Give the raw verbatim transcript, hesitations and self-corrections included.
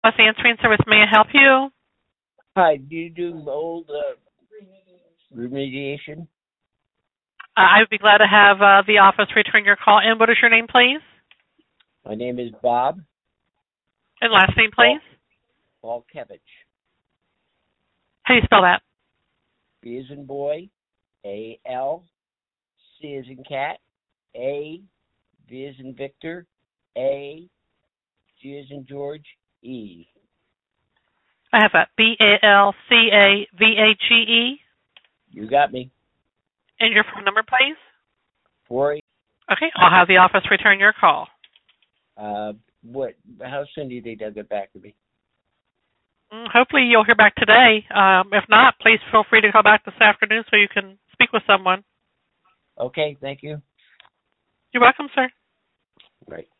Plus answering service, may I help you? Hi, do you do mold uh, remediation? Uh, I would be glad to have uh, the office return your call. And what is your name, please? My name is Bob. And last name, please? Balkevich. How do you spell that? B as in boy, A L, C as in cat, A, V as in Victor, A, G as in George, E. I have a B A L C A V A G E. You got me. And your phone number, please? Four. Okay, I'll have the office return your call. Uh, what? How soon do you think they'll get back to me? Mm, Hopefully you'll hear back today. Um, if not, please feel free to call back this afternoon so you can speak with someone. Okay, thank you. You're welcome, sir. Right.